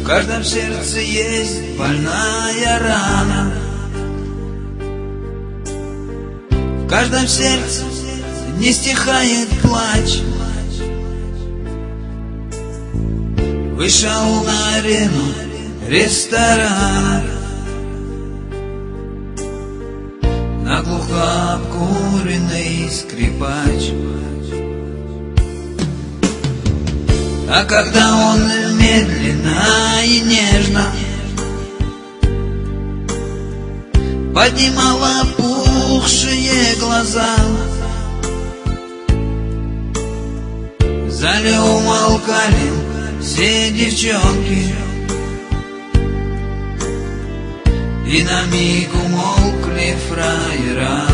В каждом сердце есть больная рана, в каждом сердце не стихает плач. Вышел на арену ресторана, наглухо обкуренный скрипач. А когда он медленно и нежно поднимал опухшие глаза, в зале умолкали все девчонки, и на миг умолкли фраера.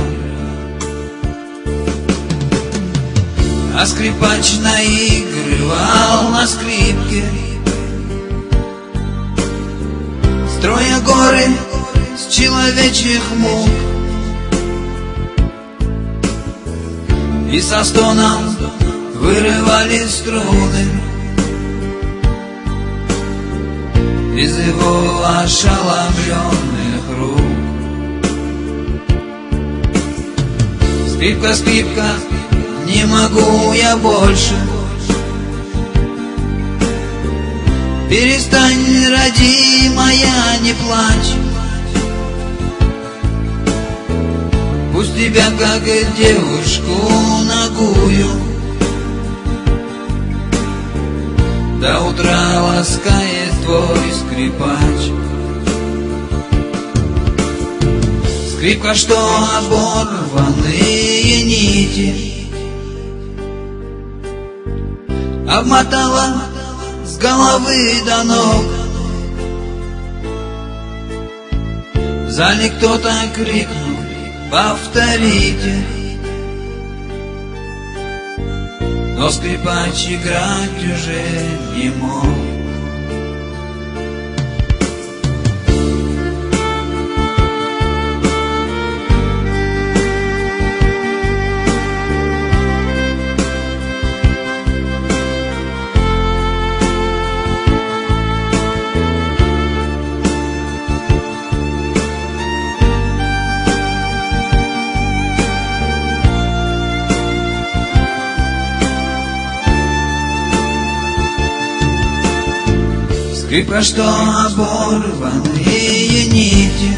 А скрипач наигрывал на скрипке, строя горы с человечьих мук, и со стоном вырывали струны из его ошеломленных рук. Скрипка, скрипка, не могу я больше. Перестань, родимая, не плачь. Пусть тебя, как девушку нагую, до утра ласкает твой скрипач. Скрипка, что оборванные нити обмотала с головы до ног. В зале кто-то крикнул: повторите. Но скрипач играть уже не мог. Скрипка, что оборванные нити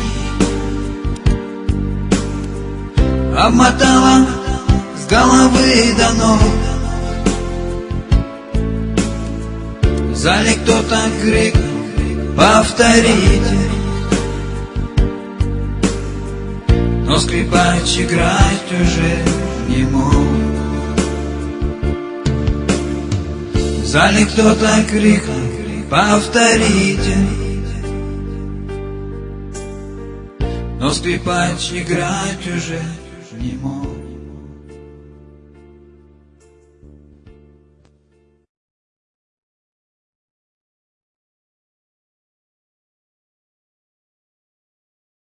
обмотала с головы до ног. В зале кто-то крикнул: повторите. Но скрипач играть уже не мог. В зале кто-то крикнул: повторите. Но скрипач играть уже не мог.